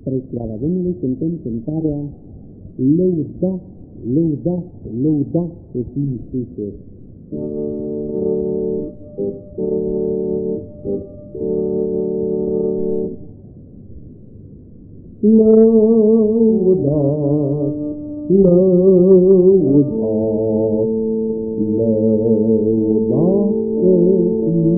Spre slava Domnului cântăm cântarea Lăuda, lăuda, lăuda să fii Iisuse. Lăuda, lăuda, lăuda să fii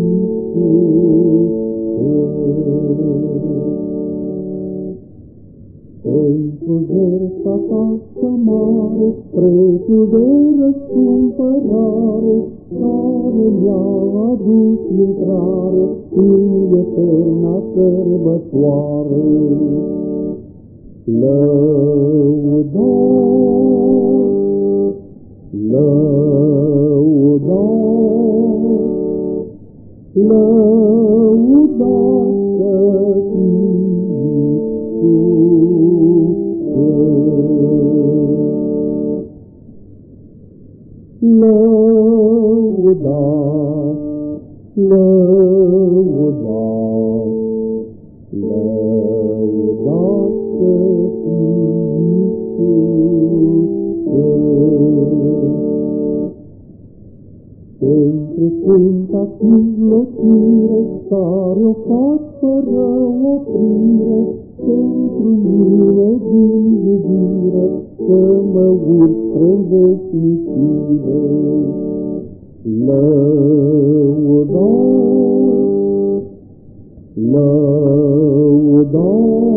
pentru jertfa ta cea mare, prețul de răscumpărare, care mi-a adus intrare în eterna sărbătoare. Lăuda, lăuda, lăuda să fii lăuda, lăuda, lăuda să fii Iisuse. Pentru sfânta mijlocire, care o fac fără oprire, pentru mine din iubire, să mă urc spre veșnicire. Lăuda, lăuda,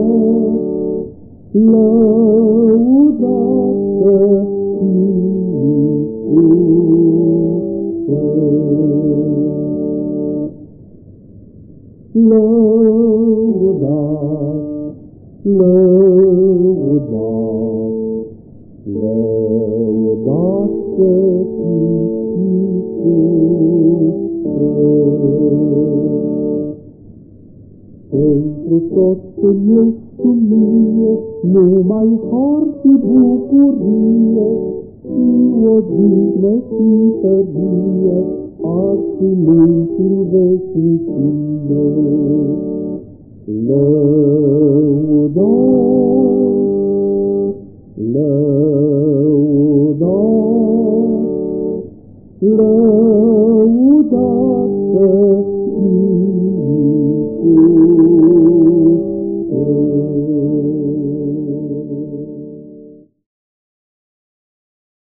lăuda să fii Iisuse. Lăuda, lăuda, lăuda să fii Iisuse. Pentru tot ce ești cu mine, numai har și bucurie, și odihnă și tărie, azi și mâini și veșnicie. Lăuda, lăuda, lăuda.